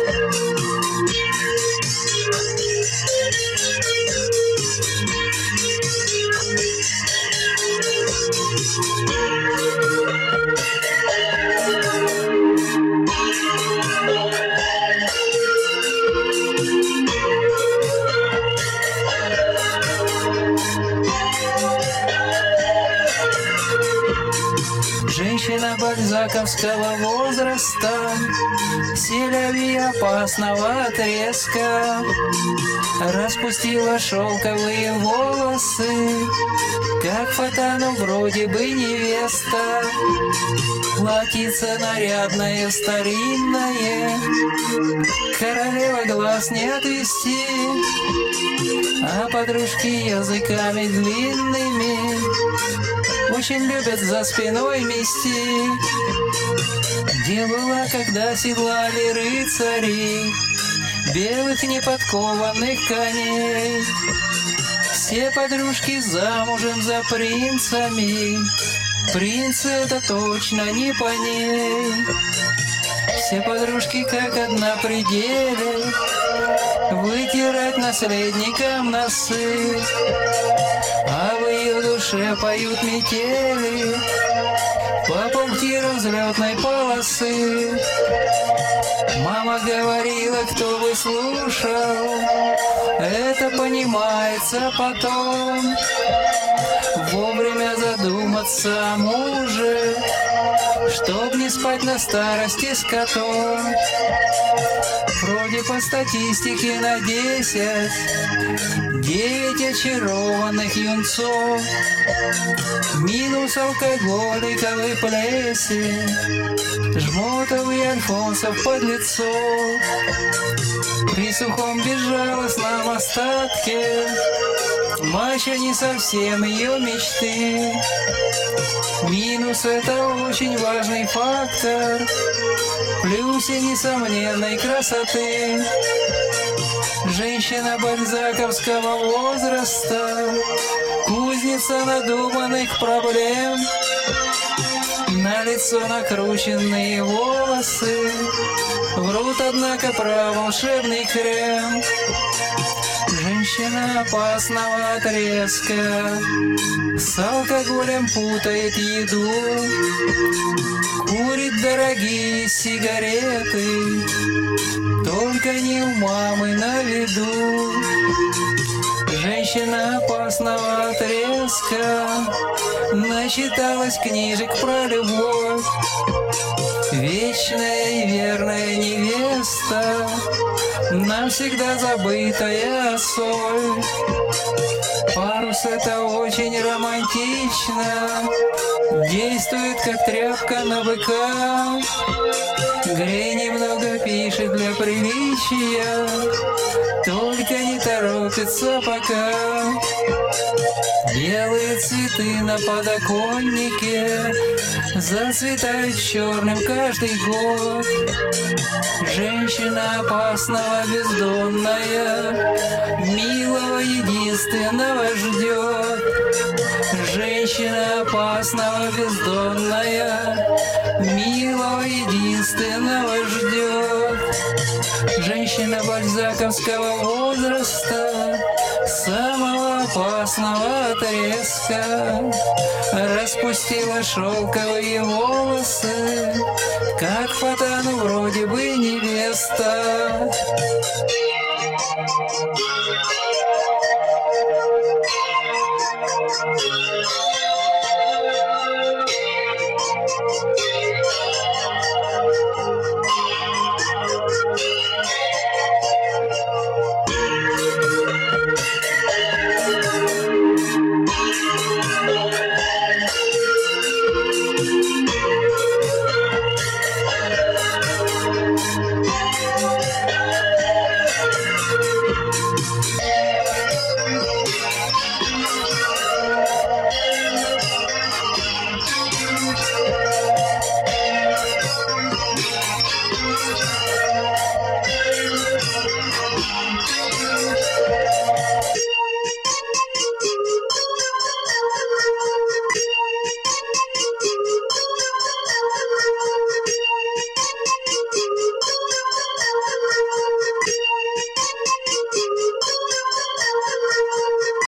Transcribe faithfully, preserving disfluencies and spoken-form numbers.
Женщина бальзаковского возраста, селяви опасного отрезка, распустила шелковые волосы, как фатану вроде бы невеста. Платьице нарядное, старинное, королева глаз не отвести, а подружки языками длинными очень любят за спиной мести. Где была, когда седлали рыцари белых неподкованных коней? Все подружки замужем за принцами, принцы это точно не по ней. Все подружки как одна при деле вытирать наследникам носы, а в ее душе поют метели по пунктирам взлетной полосы. Мама говорила, кто бы слушал, это понимается потом. Вовремя задуматься о муже, чтоб не спать на старости с котом. Вроде по статистике на десять девять очарованных юнцов. Минус алкоголиковый плесень, жмотовый альфонсов подлецов. При сухом безжалостном остатке мачо не совсем ее мечты. Минус — это очень важный фактор в плюсе несомненной красоты. Женщина бальзаковского возраста, кузница надуманных проблем. На лицо накрученные волосы, врут, однако, про волшебный крем. Женщина опасного отрезка, с алкоголем путает еду, курит дорогие сигареты, только не у мамы на виду. Женщина опасного отрезка начиталась книжек про любовь, вечная и верная невеста, навсегда забытая соль. Парус — это очень романтично, действует как тряпка на быка. Грей немного пишет для приличия, только не торопится пока. Белые цветы на подоконнике зацветают черным каждый год. Женщина опасного бездонная, милого единственного ждет. Женщина опасного бездонная, милого единственного ждет. Женщина бальзаковского возраста, самого опасного отрезка, распустила шелковые волосы, как фатану вроде бы невеста.